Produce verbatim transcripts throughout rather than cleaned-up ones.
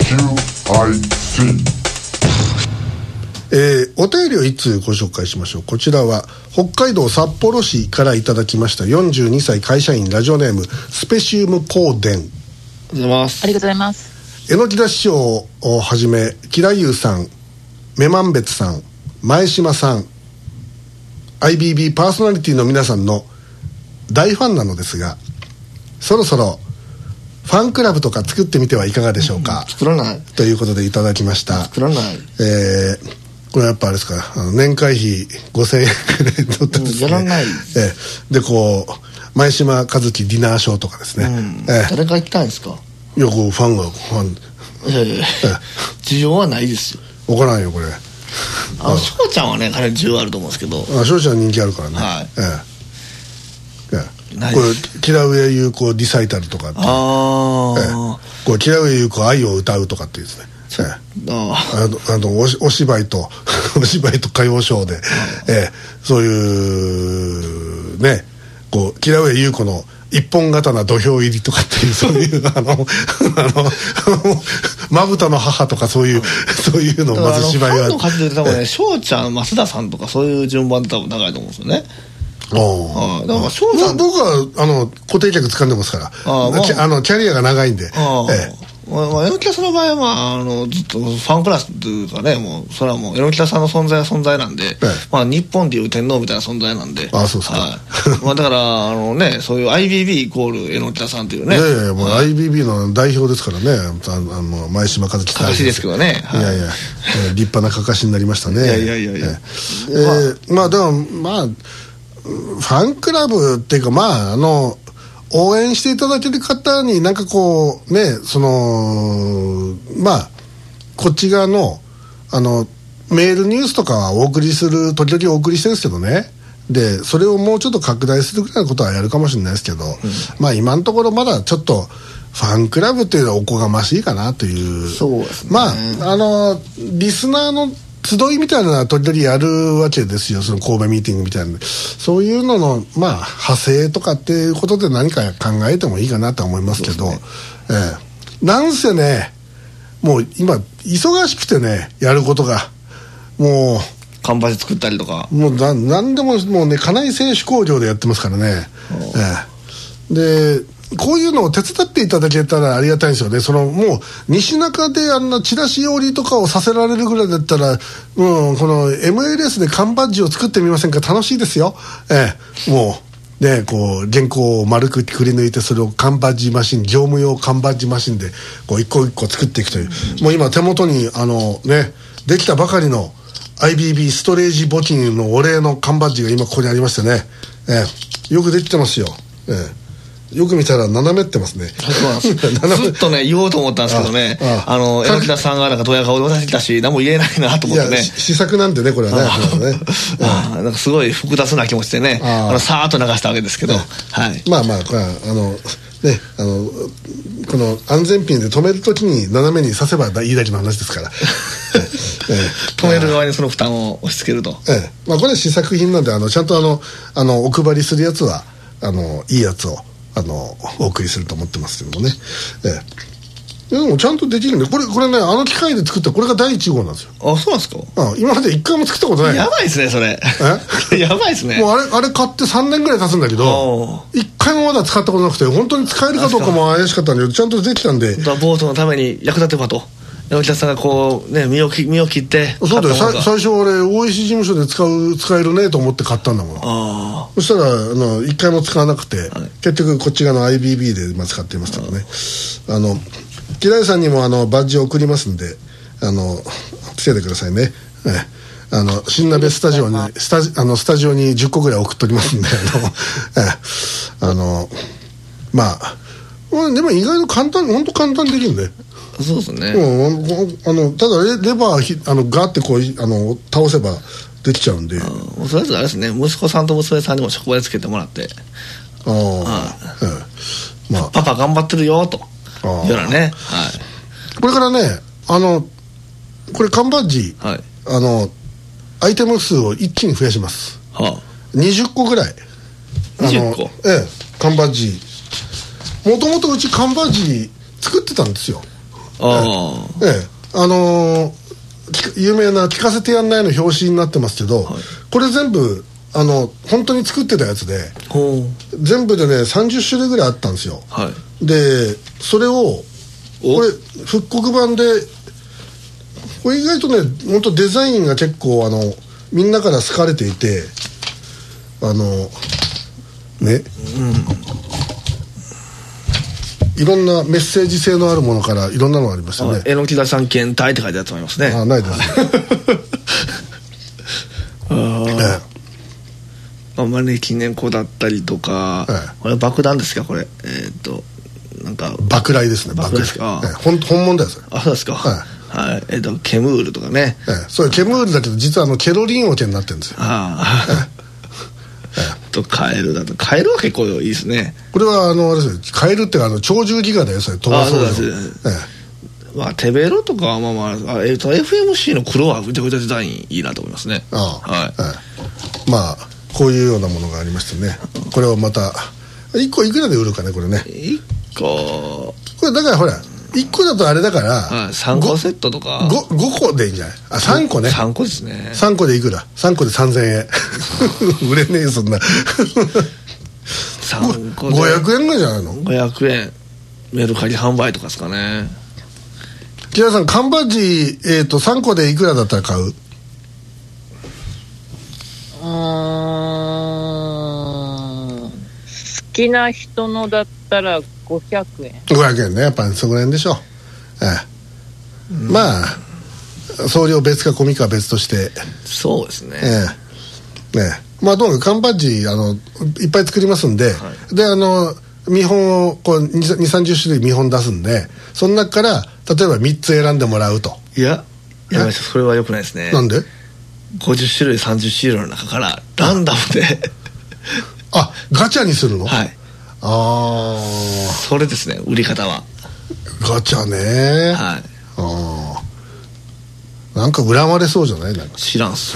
キューアイシー。 えー、お便りをいつご紹介しましょう。こちらは北海道札幌市からいただきました。よんじゅうにさい会社員、ラジオネームスペシウム光電。 ありがとうございます。ありがとうございます。 榎木田師匠をはじめキラユーさん、メマンベツさん、前島さん、 アイビービー パーソナリティの皆さんの大ファンなのですが、そろそろファンクラブとか作ってみてはいかがでしょうか、 うん、作らないということでいただきました。 作らない、 えー、これやっぱあれですか、あの年会費ごせんえんくらい取ってですね、 やらない、 えー、でこう前島和樹ディナーショーとかですね、うん、 えー、誰が行きたいんですか。 いやこうファンがファンいやいや、えー、需要はないですよ。 分からんよこれ。 あの翔ちゃんはねかなり需要あると思うんですけど、 あ翔ちゃん人気あるからね、はい、ええええ、これキラウエユウコリサイタルとかって、あ、ええ、これキラウエユウコ愛を歌うとかっていうですね、ええ、ああのお, お芝居とお芝居と歌謡ショーで、ええ、そういうね、こうキラウエユウコの一本刀土俵入りとかっていうそういうあのあのまぶたの母とかそういうそういうのをまず芝居があって、ファンの数で多分ね翔ちゃん増田さんとかそういう順番で多分長いと思うんですよね。 ああ、だから翔さん僕はあの固定客掴んでますから、あ、まあ、あのキャリアが長いんで、あ、ええ、 まあ、榎木田さんの場合は、まあ、あのずっとファンクラスというかね、もうそれはもう榎木田さんの存在は存在なんで、ええ、まあ、日本でいう天皇みたいな存在なんで、 ああそうですか、 はい、まあ、だからあの、ね、そういう アイビービー イコール榎木田さんというね、 いやいやもう アイビービー の代表ですからね、あの前島和樹かかしですけどね、 はい、いやいや、立派なかかしになりましたね。 いやいやいやいや、 えー、まあでもまあファンクラブっていうか、まああの応援していただける方になんかこうね、そのまあこっち側のあのメールニュースとかはお送りする、時々お送りしてるんですけどね、でそれをもうちょっと拡大するぐらいのことはやるかもしれないですけど、うん、まあ今のところまだちょっとファンクラブっていうのはおこがましいかなという。 そうですね。 まああのリスナーの集いみたいなのは時々やるわけですよ、その神戸ミーティングみたいな、そういうののまあ派生とかっていうことで何か考えてもいいかなとは思いますけど、ね、ええ、なんせねもう今忙しくてね、やることがもう缶バッジ作ったりとか、 もうな何でももうね家内製手工業でやってますからね、ええ、でこういうのを手伝っていただけたらありがたいんですよね。そのもう西中であんなチラシ折りとかをさせられるぐらいだったら、うん、この エムエルエス で缶バッジを作ってみませんか、楽しいですよ、ええ、もうねこう原稿を丸くくり抜いてそれを缶バッジマシン、業務用缶バッジマシンでこう一個一個作っていくという、うん、もう今手元にあのねできたばかりの アイビービー ストレージ募金のお礼の缶バッジが今ここにありましてね、ええ、よくできてますよ、ええ、よく見たら斜めってますね。 そうなんですずっとね言おうと思ったんですけどね、あああの榎木田さんがなんかドヤ顔で渡してきたし何も言えないなと思ってね。 試作なんでねこれはね。 ああなんかすごい複雑な気持ちでね、ああのさーっと流したわけですけど、はい、 まあまあこれはあのね、あのこの安全ピンで止めるときに斜めに刺せばいいだけの話ですから、 ええ、止める側にその負担を押し付けると、 ええ、まあ、これは試作品なんであのちゃんとあのあのお配りするやつはあのいいやつをあのお送りすると思ってますけどもね、ええ、でもちゃんとできるんで、これこれねあの機械で作ったこれがだいいち号なんですよ。 あ、そうなんですか。 あ今まで一回も作ったことない。 やばいですねそれ。えやばいですね。 もうあれあれ買ってさんねんぐらい経つんだけど一回もまだ使ったことなくて、本当に使えるかどうかも怪しかったんだけどちゃんとできたんで、 ボートのために役立てばと榎木田さんがこうね身をき身を切って。 そうだよ、最初俺 オーイーシー 事務所で使う使えるねと思って買ったんだもん。あそしたらあのいっかいも使わなくて、はい、結局こっち側の アイビービー でまあ使っていますけどね、あのキライさんにもあのバッジを送りますんであのつけてくださいね、ええ、あの新鍋スタジオにスタジあのスタジオにじゅっこぐらい送っとりますんであの、ええ、あのまあでも意外と簡単、本当簡単にできるんで。 そうですね、 うん、あのただ レ, レバーあのガーってこうあの倒せばできちゃうんで、あもうそれぞれあれですね、息子さんと娘さんにも職場でつけてもらって、ああ、ええ、まあ、パパ頑張ってるよというようなね、はい、 これからねあのこれ缶バッジ、はい、あのアイテム数を一気に増やします、はあ、にじゅっこぐらいにじゅっこ、 ええ、缶バッジもともとうち缶バッジ作ってたんですよ。 あええあのー、有名な聞かせてやんないの表紙になってますけど、はい、これ全部あの本当に作ってたやつで全部でねさんじゅっしゅるいぐらいあったんですよ、 はい、 でそれをこれ復刻版でこれ意外とね本当デザインが結構あのみんなから好かれていてあのね、うん、いろんなメッセージ性のあるものからいろんなのがありますよね。 榎木田さん検体って書いてあると思いますね。 あないですねあ、ええ、招き猫だったりとか、ええ、これ爆弾ですかこれ、えー、っとなんか爆雷ですね。 爆雷ですか、 ええ、本, 本物だよそれ。 あそうですか、はいはい、えー、っとケムールとかね、 ええ、それケムールだけど実はあのケロリンオケになってるんですよ。 ああ、ええとカエルだとカエルは結構いいですね。 これはあのあれですよカエルってあの鳥獣戯画だよそれ飛ばそうです、ええまあ、テベロとかはまあまあ、あえー、と エフエムシー の黒はめちゃくちゃデザインいいなと思いますね。 ああ、 はいええ、まあこういうようなものがありましてねこれをまたいっこいくらで売るかねこれねいっここれだからほらいっこだとあれだから、 はい、さんこセットとか 5, 5個でいいんじゃない。あさんこねさんこですね。 さんこでいくらさんこでさんぜんえん売れねえそんなさんこでごひゃくえんぐらいじゃないの。 ごひゃくえんメルカリ販売とかですかね。 木田さん缶バッジ、えー、とさんこでいくらだったら買う。 うーん好きな人のだったらごひゃくえんごひゃくえんねやっぱりそこら辺でしょう、ええ、うん、まあ送料別か込みかは別としてそうですね、 ええねえまあどうも缶バッジあのいっぱい作りますんで、はい、であの見本をこうにじゅうさんじゅっしゅるい見本出すんでその中から例えばみっつ選んでもらうと。 いやいやそれは良くないですね。 なんでごじゅっしゅるいさんじゅっしゅるいの中からランダムであガチャにするの。 はい。 ああそれですね売り方は。 ガチャね。 はい。 ああなんか恨まれそうじゃない。なんか知らんっす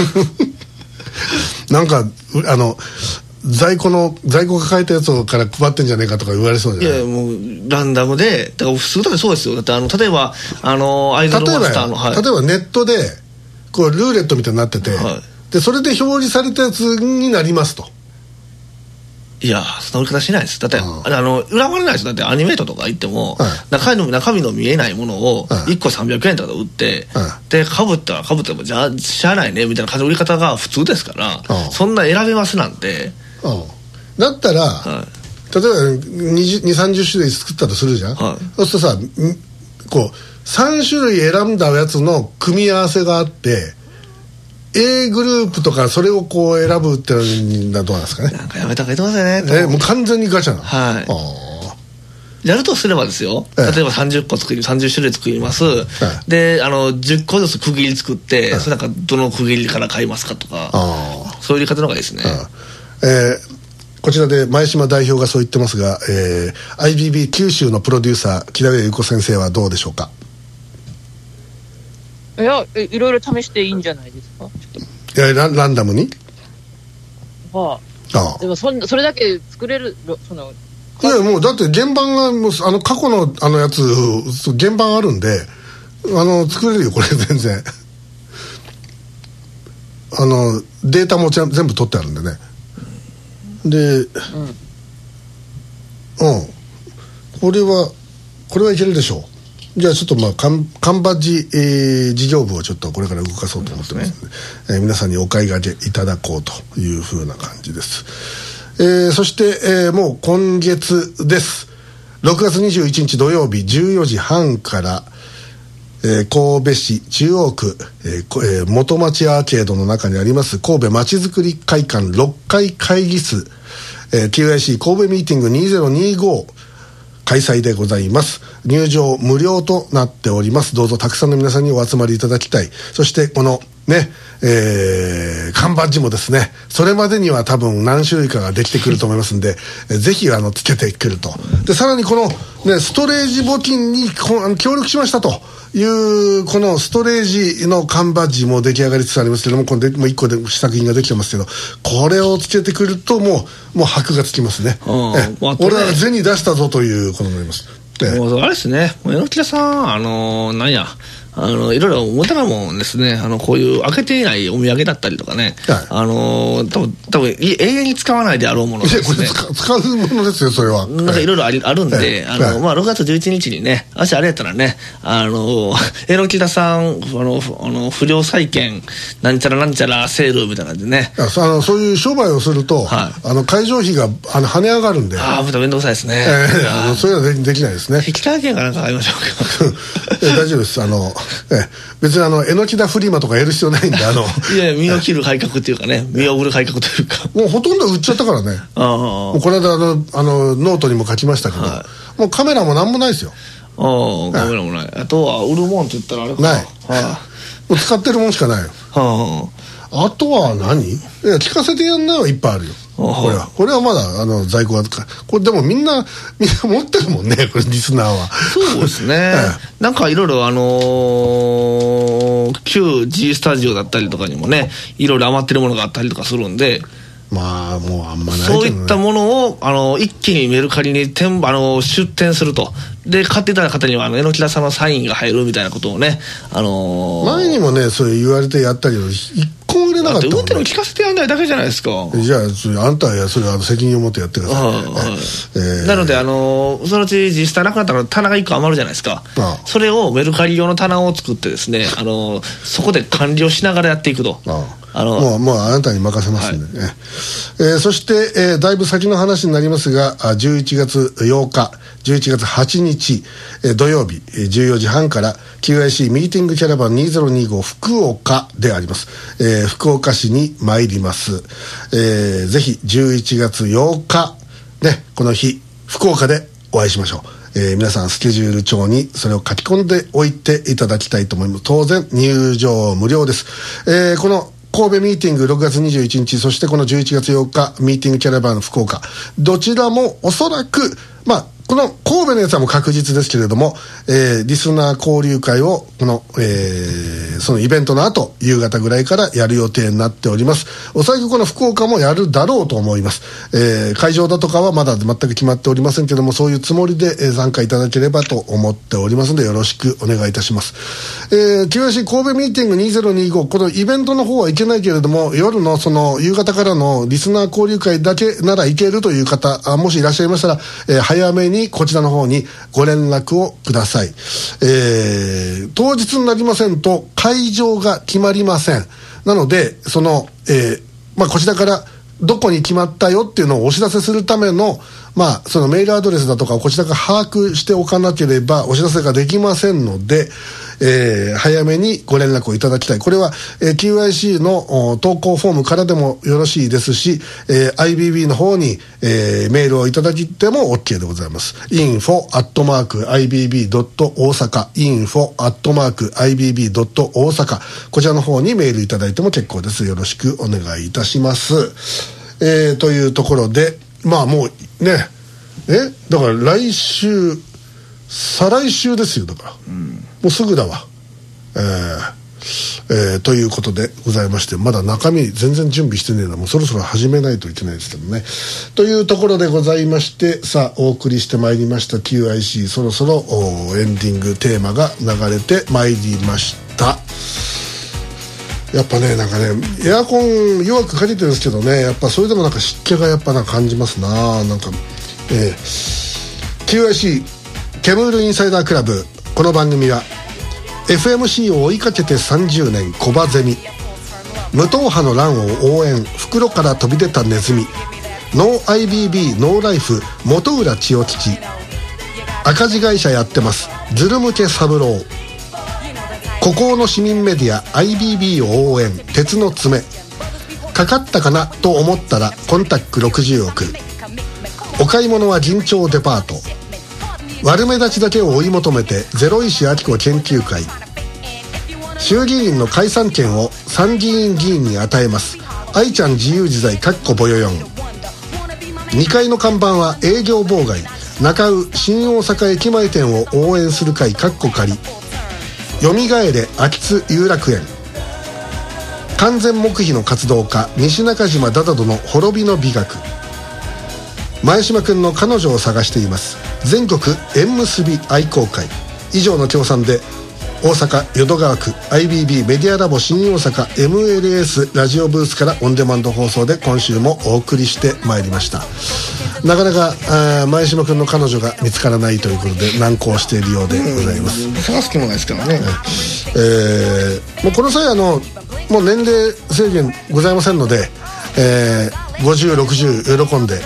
なんかあの在庫の在庫抱えたやつから配ってんじゃねえかとか言われそうじゃない。 いやもうランダムでだから普通だってそうですよ。だってあの例えばあのアイドルマスターの例えば、はい、例えばネットでこうルーレットみたいになってて、はい、でそれで表示されたやつになりますと。 いやそんな売り方しないです。だってあの恨まれないです。だってアニメートとか行っても、はい、中身の中身の見えないものをいっこさんびゃくえんとかで売って、はい、でかぶったらかぶってもじゃあしゃあないねみたいな感じの売り方が普通ですから、そんな選べますなんて。 だったら、はい、例えばにじゅう、さんじゅっしゅるい作ったとするじゃん、はい、そうするとさこうさんしゅるい選んだやつの組み合わせがあって A グループとかそれをこう選ぶってのはどうなんですかね。 なんかやめた方がいいと思いますよね。 えもう完全にガチャなの。 はいあやるとすればですよ、ええ、例えばさんじゅっこ作りさんじゅっしゅるい作ります、ええ、であのじゅっこずつ区切り作って、ええ、それなんかどの区切りから買いますかとかそういう言い方の方がいいですね。 えー、こちらで前島代表がそう言ってますが、えー、アイビービー 九州のプロデューサー木田上由子先生はどうでしょうか。 いやいろいろ試していいんじゃないですか。 いや ラ, ランダムにはあ、ああでも そ, それだけ作れるそのいやもうだって原版がもうあの過去のあのやつ原版あるんであの作れるよこれ全然あのデータも全部取ってあるんでね。で、うん、うん、これはこれはいけるでしょう。じゃあちょっとまあ缶バッジ、えー、事業部をちょっとこれから動かそうと思ってますので、ねえー、皆さんにお買い上げいただこうというふうな感じです。えー、そして、えー、もう今月です。ろくがつにじゅういちにち土曜日じゅうよじはんから、えー、神戸市中央区、えーえー、元町アーケードの中にあります神戸まちづくり会館ろっかい会議室、えー、キューアイシー 神戸ミーティングにせんにじゅうご開催でございます。入場無料となっております。どうぞたくさんの皆さんにお集まりいただきたい。そしてこのね、えー、缶バッジもですねそれまでには多分何種類かができてくると思いますんでえぜひあのつけてくると。でさらにこの、ね、ストレージ募金にこ協力しましたというこのストレージの缶バッジも出来上がりつつありますけども、これでもういっこで試作品ができてますけどこれをつけてくるともうもう箔がつきますね。え俺は銭出したぞということになります。 ええ、 もうあれですね、榎田さん、あのー、なんや、あのいろいろ無駄なもんですね、あのこういう開けていないお土産だったりとかね、はい、あの多分多分永遠に使わないであろうものですね。 これ使, 使うものですよ、それは。 なんかいろいろあるんで、はい、あのまあ、ろくがつじゅういちにちにね、もしあれやったらね、あの榎田さん、あのあの不良債権なんちゃらなんちゃらセールみたいな感じでね、 あのそういう商売をすると、はい、あの会場費があの跳ね上がるんで、 ああ、また面倒くさいですね。 えー、あのそれはできないですね。 引換券かなんかありましょうか。大丈夫です。あのえ別にあの榎田フリマとかやる必要ないんで、あのいやいや、身を切る改革っていうかね、身を売る改革というか、 もうほとんど売っちゃったからね。あもうこの間あのあのノートにも書きましたけど、はい、もうカメラもなんもないですよ。 あカメラもない。あとは売るもんって言ったらあれかな、ない、 はあ、もう使ってるもんしかないよ。はあ、あとは何、いや聞かせてやんないはいっぱいあるよ。これはこれはまだあの在庫がこれでもみんなみんな持ってるもんね、これリスナーは。 そうですね、ええ、なんかいろいろあのー、旧 G スタジオだったりとかにもね、いろいろ余ってるものがあったりとかするんで、 まあもうあんまないけどね、 そういったものをあの一気にメルカリに転あの出店すると、で買っていただいた方にはあの榎田さんのサインが入るみたいなことをね、あのー、 前にもねそう言われてやったけど一個も売れなかったもんね。 運転を聞かせてやんないだけじゃないですか。 じゃあそれあんたはそれあの責任を持ってやってください。はいえー、なのであのー、そのうち実際なくなったら棚がいっこ余るじゃないですか。ああそれをメルカリ用の棚を作ってですね、あのー、そこで管理をしながらやっていくと。ああのもう、もうあなたに任せますんでね、はい、えー、そして、えー、だいぶ先の話になりますが、じゅういちがつようかじゅういちがつはちにち、えー、土曜日、えー、じゅうよじはんから キューアイシー ミーティングキャラバンにせんにじゅうご福岡であります、えー、福岡市に参ります、えー、ぜひじゅういちがつようかね、この日福岡でお会いしましょう。えー、皆さんスケジュール帳にそれを書き込んでおいていただきたいと思います。当然入場無料です。えー、この神戸ミーティングろくがつにじゅういちにち、そしてこのじゅういちがつようかミーティングキャラバン福岡、どちらもおそらくまあこの神戸のやつはもう確実ですけれども、えー、リスナー交流会をこの、えー、そのイベントの後夕方ぐらいからやる予定になっております。おそらくこの福岡もやるだろうと思います。えー、会場だとかはまだ全く決まっておりませんけども、そういうつもりで、えー、参加いただければと思っておりますのでよろしくお願いいたします。えー、キューアイシー 神戸ミーティングにせんにじゅうご、このイベントの方はいけないけれども、夜のその夕方からのリスナー交流会だけならいけるという方、あもしいらっしゃいましたら、えー、早めにこちらの方にご連絡をください。えー、当日になりませんと会場が決まりません。なのでその、えーまあ、こちらからどこに決まったよっていうのをお知らせするための、まあ、そのメールアドレスだとかをこちらが把握しておかなければお知らせができませんので、えー、早めにご連絡をいただきたい。これは、えー、キューアイシー の投稿フォームからでもよろしいですし、えー、アイビービー の方に、えー、メールをいただきても OK でございます。インフォ アットマーク アイビービー ドット 大阪 インフォ アットマーク アイビービー ドット 大阪、こちらの方にメールいただいても結構です。よろしくお願いいたします。えー、というところで、まあもうね、えだから来週再来週ですよ。だから、うん、もうすぐだわ。えーえー、ということでございまして、まだ中身全然準備してねえな。もうそろそろ始めないといけないですけどね。というところでございまして、さあお送りしてまいりました キューアイシー、そろそろエンディングテーマが流れてまいりました。やっぱね、なんかね、エアコン弱くかけてるんですけどね、やっぱそれでもなんか湿気がやっぱなんか感じますな。なんか、えー、キューアイシー ケムールインサイダークラブ、この番組は エフエムシー を追いかけてさんじゅうねんコバゼミ、無党派の乱を応援、袋から飛び出たネズミ、ノー アイビービー ノーライフ元浦千代吉、赤字会社やってますズル向け三郎、孤高の市民メディア アイビービー を応援、鉄の爪、かかったかなと思ったらコンタックろくじゅうおく、お買い物は銀蝶デパート、悪目立ちだけを追い求めてゼロ石明子研究会、衆議院の解散権を参議院議員に与えます愛ちゃん自由自在かっこぼよよん、にかいの看板は営業妨害、中尾新大阪駅前店を応援する会かっこ仮、よみがえれ秋津遊楽園、完全黙秘の活動家西中島ダダドの滅びの美学、前島くんの彼女を探しています全国縁結び愛好会以上の協賛で大阪淀川区 アイビービー メディアラボ新大阪 エムエルエス ラジオブースからオンデマンド放送で今週もお送りしてまいりました。なかなか前島君の彼女が見つからないということで難航しているようでございます。 うん、探す気もないですからね、 えー、もうこの際あのもう年齢制限ございませんので、えー、ごじゅうろくじゅう喜んで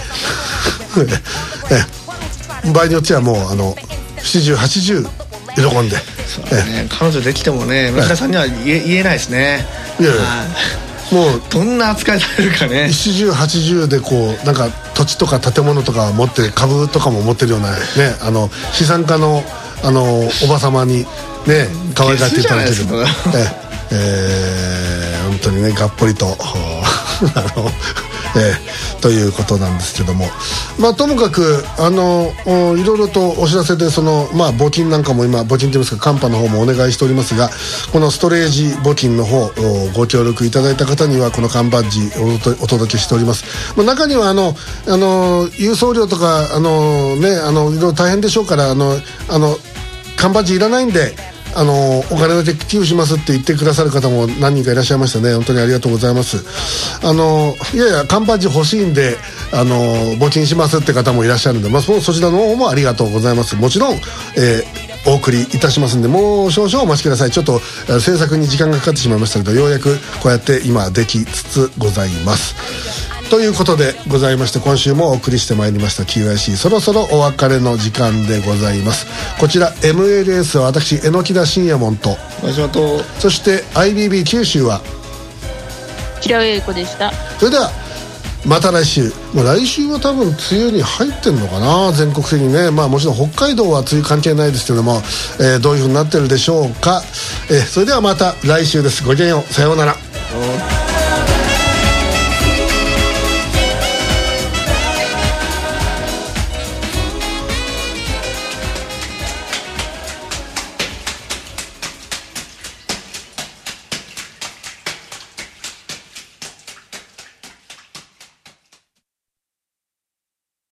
え場合によってはもうあのななじゅうはちじゅう喜んで、 そうね、彼女できてもね村田さんには言え、言えないですね。 いやいやもうどんな扱いされるかね。 ななじゅうはちじゅうでこうなんか土地とか建物とか持って株とかも持ってるようなねあの資産家のあのおば様にね可愛がっていただけるええー、本当にねがっぽりとあのえー、ということなんですけども、まあ、ともかくあのいろいろとお知らせでその、まあ、募金なんかも今募金といいますかカンパの方もお願いしておりますが、このストレージ募金の方ご協力いただいた方にはこの缶バッジをお届けしております。まあ、中にはあのあの郵送料とかあの、ね、あのいろいろ大変でしょうからあのあの缶バッジいらないんであのお金だけ寄付しますって言ってくださる方も何人かいらっしゃいましたね。本当にありがとうございます。あのいやいや缶バッジ欲しいんであの募金しますって方もいらっしゃるんで、まあ、そ, そちらの方もありがとうございます。もちろん、えー、お送りいたしますんでもう少々お待ちください。ちょっと制作に時間がかかってしまいましたけどようやくこうやって今できつつございますということでございまして、今週もお送りしてまいりました キューアイシー そろそろお別れの時間でございます。こちら エムエルエス は私榎田信也門ととそして アイビービー 九州は平尾英子でした。 それではまた来週、まあ、来週は多分梅雨に入ってんのかな全国的にね、まあ、もちろん北海道は梅雨関係ないですけども、えー、どういう風になってるでしょうか、えー、それではまた来週です。ごきげんよう、さようなら。